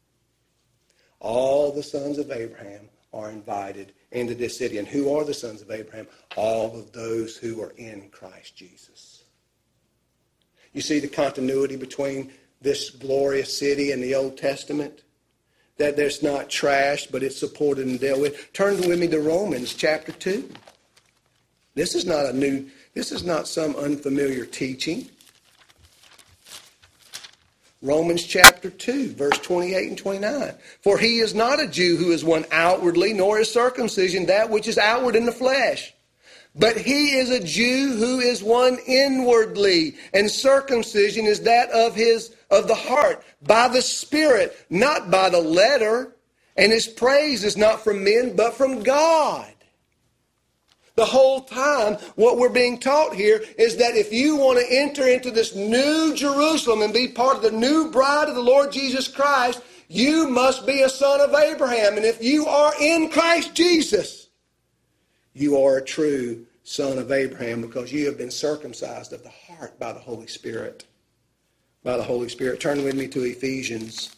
All the sons of Abraham are invited into this city. And who are the sons of Abraham? All of those who are in Christ Jesus. You see the continuity between this glorious city and the Old Testament? That there's not trashed, but it's supported and dealt with. Turn with me to Romans chapter two. This is not a new, this is not some unfamiliar teaching. Romans chapter two, verse twenty-eight and twenty-nine. For he is not a Jew who is one outwardly, nor is circumcision that which is outward in the flesh, But he is a Jew who is one inwardly, and circumcision is that of his of the heart, by the Spirit, not by the letter. And his praise is not from men, but from God. The whole time, what we're being taught here is that if you want to enter into this new Jerusalem and be part of the new bride of the Lord Jesus Christ, you must be a son of Abraham. And if you are in Christ Jesus, you are a true son of Abraham, because you have been circumcised of the heart by the Holy Spirit. By the Holy Spirit. Turn with me to Ephesians.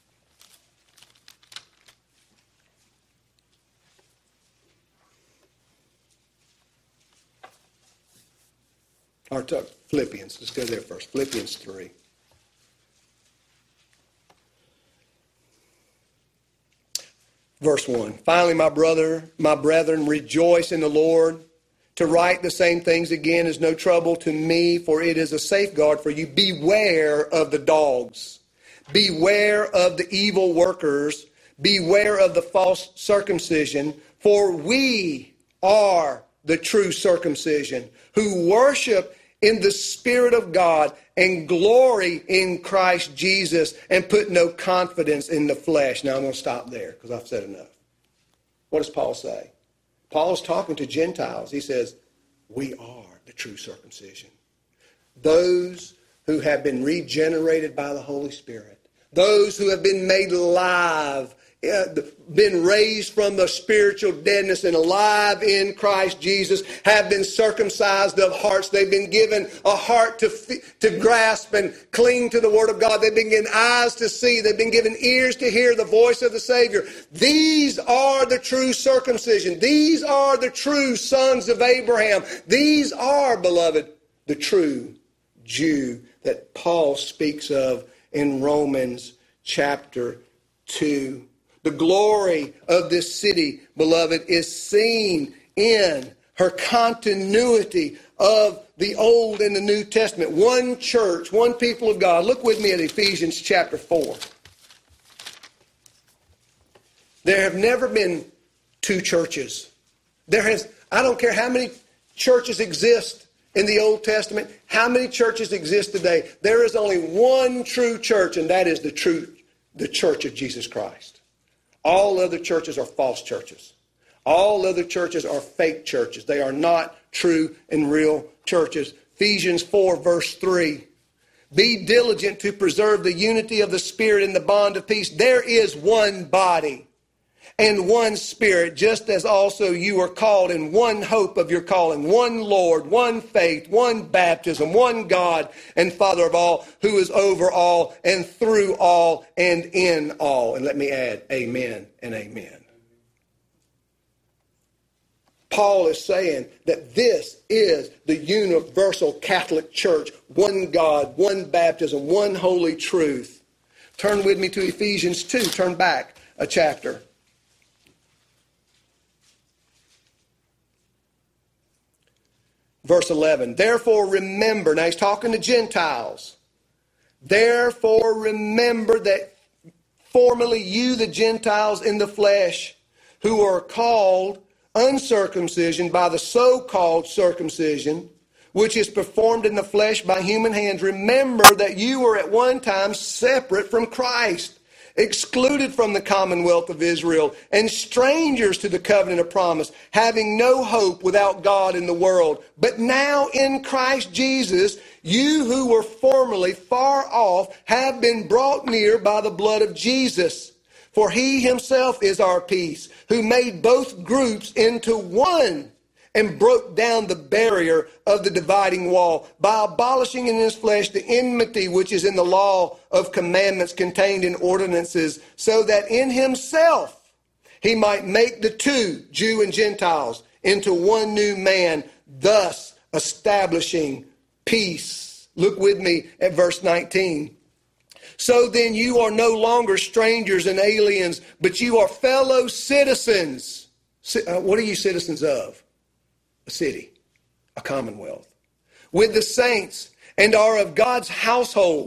Or to Philippians. Let's go there first. Philippians three. Verse one. Finally, my brother, my brethren, rejoice in the Lord. To write the same things again is no trouble to me, for it is a safeguard for you. Beware of the dogs. Beware of the evil workers. Beware of the false circumcision. For we are the true circumcision, who worship in the Spirit of God and glory in Christ Jesus, and put no confidence in the flesh. Now I'm going to stop there because I've said enough. What does Paul say? Paul's talking to Gentiles. He says, we are the true circumcision. Those who have been regenerated by the Holy Spirit. Those who have been made alive, been raised from the spiritual deadness and alive in Christ Jesus, have been circumcised of hearts. They've been given a heart to to grasp and cling to the Word of God. They've been given eyes to see. They've been given ears to hear the voice of the Savior. These are the true circumcision. These are the true sons of Abraham. These are, beloved, the true Jew that Paul speaks of in Romans chapter two. The glory of this city, beloved, is seen in her continuity of the Old and the New Testament. One church, one people of God. Look with me at Ephesians chapter four. There have never been two churches. There has, I don't care how many churches exist in the Old Testament, how many churches exist today. There is only one true church, and that is the true, the church of Jesus Christ. All other churches are false churches. All other churches are fake churches. They are not true and real churches. Ephesians four verse three. Be diligent to preserve the unity of the Spirit in the bond of peace. There is one body and one Spirit, just as also you are called in one hope of your calling, one Lord, one faith, one baptism, one God and Father of all, who is over all and through all and in all. And let me add, amen and amen. Paul is saying that this is the universal Catholic Church, one God, one baptism, one holy truth. Turn with me to Ephesians two. Turn back a chapter. Verse eleven, therefore remember, now he's talking to Gentiles. Therefore remember that formerly you, the Gentiles in the flesh, who are called uncircumcision by the so-called circumcision, which is performed in the flesh by human hands, remember that you were at one time separate from Christ, excluded from the commonwealth of Israel, and strangers to the covenant of promise, having no hope without God in the world. But now in Christ Jesus, you who were formerly far off have been brought near by the blood of Jesus. For he himself is our peace, who made both groups into one, and broke down the barrier of the dividing wall by abolishing in his flesh the enmity which is in the law of commandments contained in ordinances, so that in himself he might make the two, Jew and Gentiles, into one new man, thus establishing peace. Look with me at verse nineteen. So then you are no longer strangers and aliens, but you are fellow citizens. What are you citizens of? A city, a commonwealth, with the saints, and are of God's household,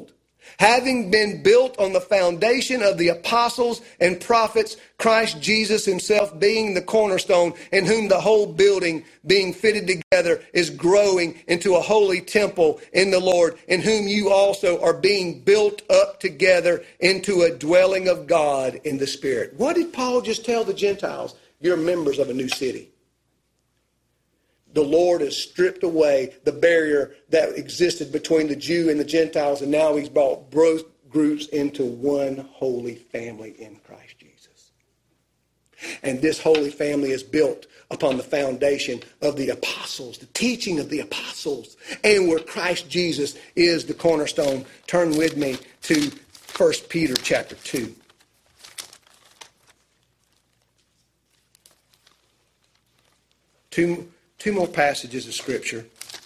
having been built on the foundation of the apostles and prophets, Christ Jesus himself being the cornerstone, in whom the whole building being fitted together is growing into a holy temple in the Lord, in whom you also are being built up together into a dwelling of God in the Spirit. What did Paul just tell the Gentiles? You're members of a new city. The Lord has stripped away the barrier that existed between the Jew and the Gentiles, and now he's brought both groups into one holy family in Christ Jesus. And this holy family is built upon the foundation of the apostles, the teaching of the apostles, and where Christ Jesus is the cornerstone. Turn with me to First Peter chapter two. Two Two more passages of Scripture.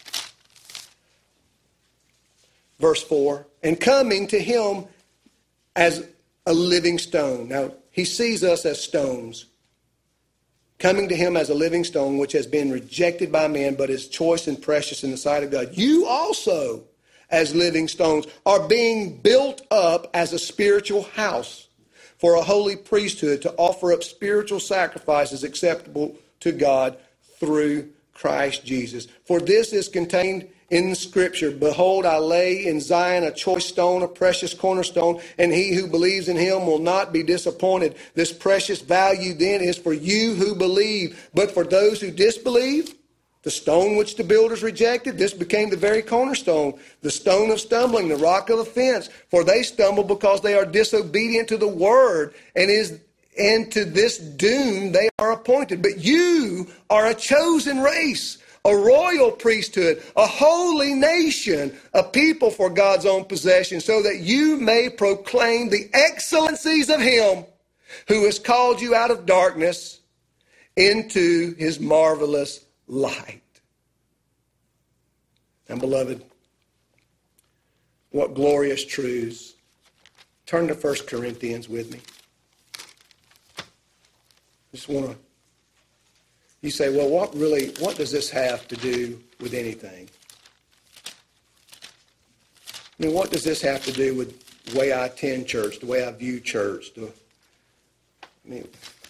Verse four, and coming to him as a living stone. Now, he sees us as stones. Coming to him as a living stone, which has been rejected by men, but is choice and precious in the sight of God. You also, as living stones, are being built up as a spiritual house for a holy priesthood to offer up spiritual sacrifices acceptable to God through Christ Jesus. For this is contained in the Scripture. Behold, I lay in Zion a choice stone, a precious cornerstone, and he who believes in him will not be disappointed. This precious value then is for you who believe. But for those who disbelieve, the stone which the builders rejected, this became the very cornerstone, the stone of stumbling, the rock of offense. For they stumble because they are disobedient to the word, and is And to this doom they are appointed. But you are a chosen race, a royal priesthood, a holy nation, a people for God's own possession, so that you may proclaim the excellencies of him who has called you out of darkness into his marvelous light. And beloved, what glorious truths. Turn to First Corinthians with me. Just want to, you say, well, what really, what does this have to do with anything? I mean, what does this have to do with the way I attend church, the way I view church? The, I mean,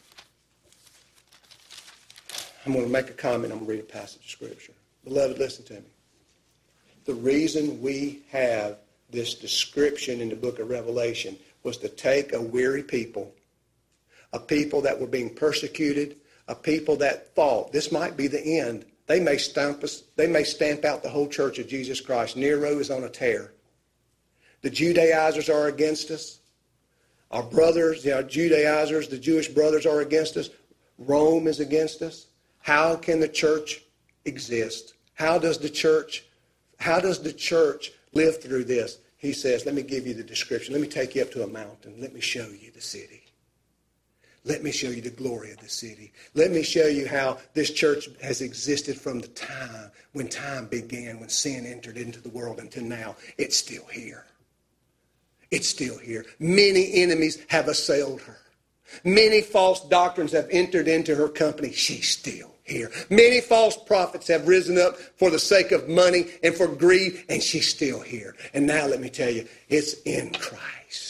I'm going to make a comment. I'm going to read a passage of Scripture. Beloved, listen to me. The reason we have this description in the book of Revelation was to take a weary people, a people that were being persecuted, a people that thought this might be the end. They may stamp us, they may stamp out the whole church of Jesus Christ. Nero is on a tear. The Judaizers are against us. Our brothers, you know, Judaizers, the Jewish brothers are against us. Rome is against us. How can the church exist? How does the church, how does the church live through this? He says, let me give you the description. Let me take you up to a mountain. Let me show you the city. Let me show you the glory of the city. Let me show you how this church has existed from the time when time began, when sin entered into the world until now. It's still here. It's still here. Many enemies have assailed her. Many false doctrines have entered into her company. She's still here. Many false prophets have risen up for the sake of money and for greed, and she's still here. And now let me tell you, it's in Christ.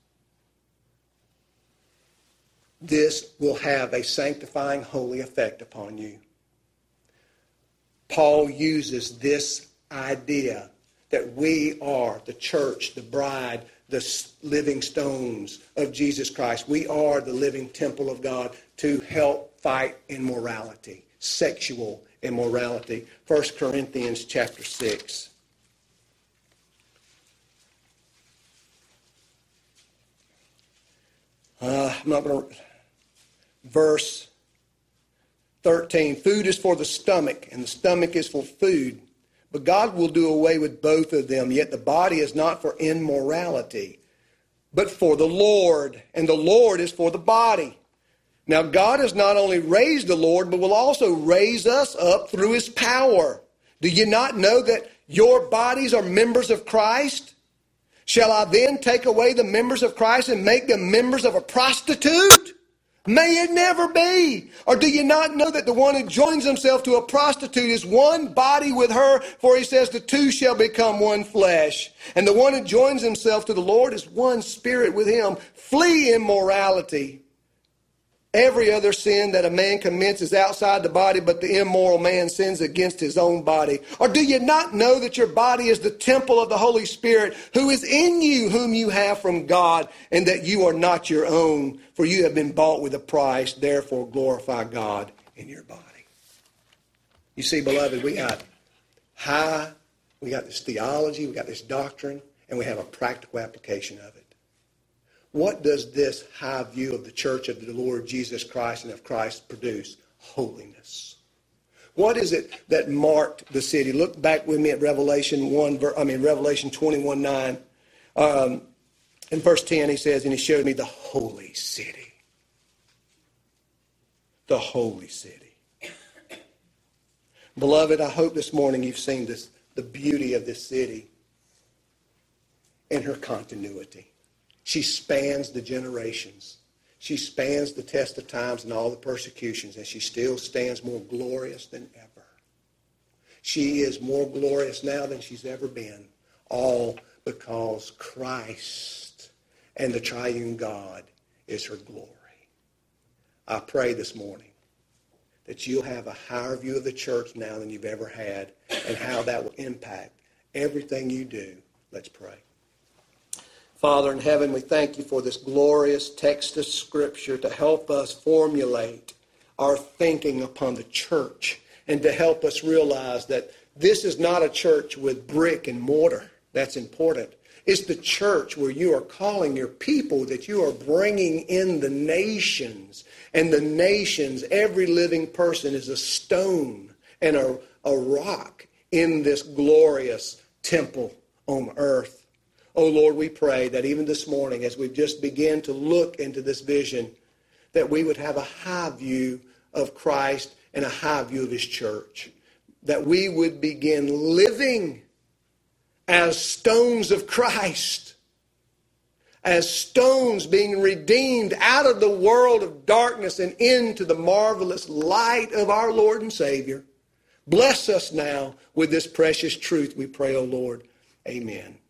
This will have a sanctifying, holy effect upon you. Paul uses this idea that we are the church, the bride, the living stones of Jesus Christ. We are the living temple of God to help fight immorality, sexual immorality. First Corinthians chapter six. Uh, I'm not going to... Verse thirteen, food is for the stomach, and the stomach is for food. But God will do away with both of them. Yet the body is not for immorality, but for the Lord, and the Lord is for the body. Now God has not only raised the Lord, but will also raise us up through his power. Do you not know that your bodies are members of Christ? Shall I then take away the members of Christ and make them members of a prostitute? May it never be. Or do you not know that the one who joins himself to a prostitute is one body with her? For he says the two shall become one flesh. And the one who joins himself to the Lord is one spirit with him. Flee immorality. Every other sin that a man commits is outside the body, but the immoral man sins against his own body. Or do you not know that your body is the temple of the Holy Spirit, who is in you, whom you have from God, and that you are not your own, for you have been bought with a price. Therefore glorify God in your body. You see, beloved, we got high, we got this theology, we got this doctrine, and we have a practical application of it. What does this high view of the church of the Lord Jesus Christ and of Christ produce? Holiness. What is it that marked the city? Look back with me at Revelation one. I mean Revelation twenty-one nine. Um, in verse ten, he says, "And he showed me the holy city." The holy city. Beloved, I hope this morning you've seen this, the beauty of this city in her continuity. She spans the generations. She spans the test of times and all the persecutions, and she still stands more glorious than ever. She is more glorious now than she's ever been, all because Christ and the triune God is her glory. I pray this morning that you'll have a higher view of the church now than you've ever had, and how that will impact everything you do. Let's pray. Father in heaven, we thank you for this glorious text of Scripture to help us formulate our thinking upon the church and to help us realize that this is not a church with brick and mortar. That's important. It's the church where you are calling your people, that you are bringing in the nations. And the nations, every living person is a stone and a, a rock in this glorious temple on earth. Oh, Lord, we pray that even this morning, as we've just begun to look into this vision, that we would have a high view of Christ and a high view of his church. That we would begin living as stones of Christ, as stones being redeemed out of the world of darkness and into the marvelous light of our Lord and Savior. Bless us now with this precious truth, we pray, O Lord. Amen.